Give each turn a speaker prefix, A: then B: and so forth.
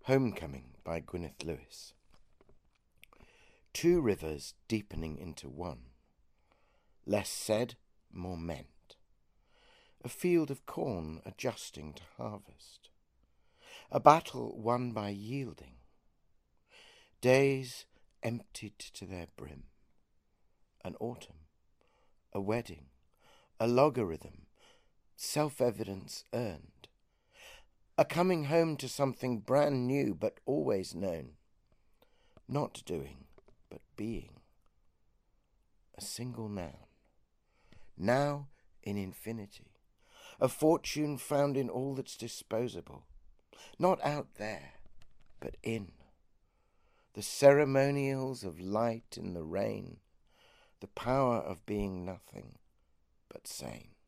A: Homecoming by Gwyneth Lewis. Two rivers deepening into one. Less said, more meant. A field of corn adjusting to harvest. A battle won by yielding. Days emptied to their brim. An autumn, a wedding, a logarithm, self-evidence earned. A coming home to something brand new but always known. Not doing, but being. A single noun. Now in infinity. A fortune found in all that's disposable. Not out there, but in. The ceremonials of light in the rain. The power of being nothing but sane.